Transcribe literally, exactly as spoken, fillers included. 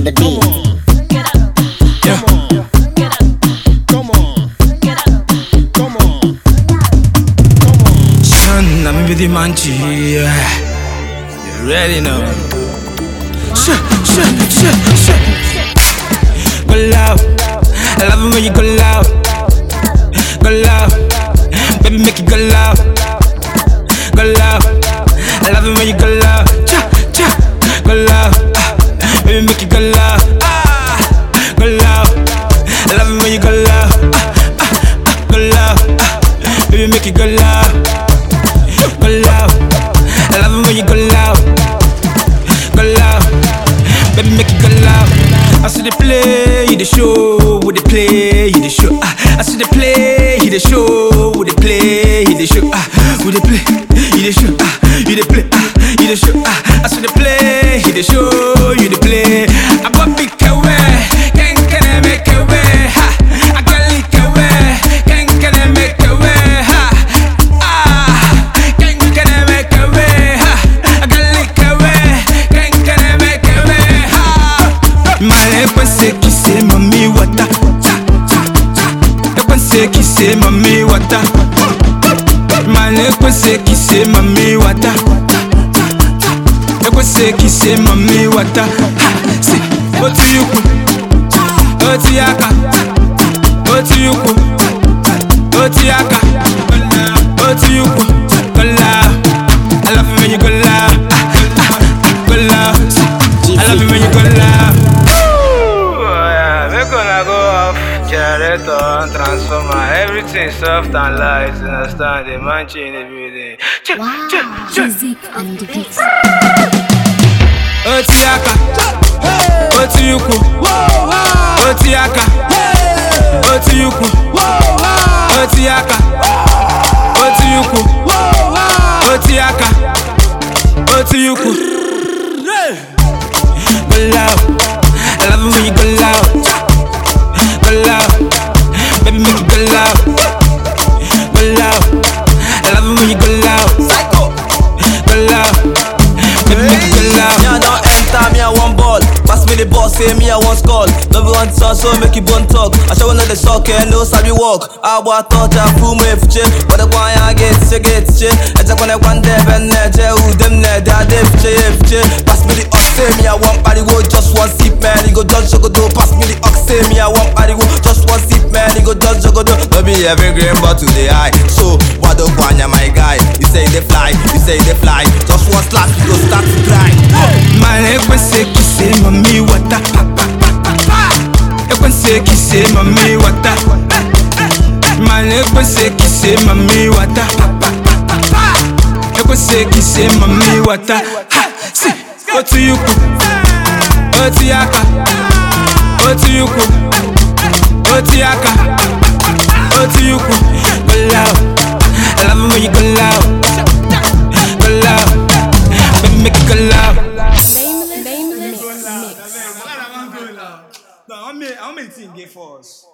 the beat. Yeah. Come on, come on, Son, I'm with the manchi. You ready now? Shut, shut, shut, shut. Go loud. I love it when you go loud. Go loud. Baby, make it go loud. Go loud. I love it when you go loud. Cha, cha. Go loud. Ah. Baby, make it go loud. Ah. Go loud. I love it when you go loud. Ah, ah, ah. Go loud. Ah. Baby, make it go loud. Go loud. I love it when you go loud. Go loud. Baby, make it go loud. I see the play, you the show, with the play, you the show. Ah, I see the play, you the show, with the play, you the show. Ah, with the play, you the show. Ah, you the play, ah, you the show. Ah, I see the play, you the show, you the play. I got big away, can can I make away? Ha, I got leak away, can can I make away? Ha, ah, can can I make away? Ha, I got leak away, can can I make away? Ha, my pensé qui c'est mami wata. Je pensais qui c'est mami wata. Malé pensé qui c'est mami wata. Je pensais qui c'est mami wata. Ha, c'est Otiyuku, Otiyaka, Otiyuku, Otiyaka, Otiyuku, go loud. I love it when you go loud. Go loud. I love it when you go loud. We're gonna go off generator and transformer. Everything soft and light. Understand? The manchi in the building. Wow, music and the beat. Otiyaka, Otiyuku, Otiyaka, Otiyuku, Otiyaka, Otiyuku, Otiyaka, Otiyuku. Go loud. I love it when you go loud. Go loud. Baby, make it go loud. Go loud. I love it when you go loud. Go loud. Baby, make it go loud. Me I don't enter, me I want ball. Pass me the ball, say me I want skull. Love you want son, so make you bone talk. I show you the sock and no sabi walk. I want touch and fool me if you. But the one I get, you get you. I just wanna one day, and there, who them there, they are deaf, you. Pass me the ox, say me I want body go. Just one sip, man, you go just go do. Pass me the ox, say me I want body go. Just one sip, man, you go just go do. No be every green bottle they high. So, what the one, my guy? You say they fly, you say they fly. Just one slap, you go start to cry. Malé pensé qui c'est mami wata. Je pensais qui c'est mami wata. Malé pensé qui c'est mami wata. Je pensais qui c'est mami wata. Ha, si, Otiyuku, Otiyaka, Otiyuku, Otiyaka, Otiyuku. Go loud. I love it when you go loud. Go loud. Baby, make it go loud. No, I'm I'm making get for us.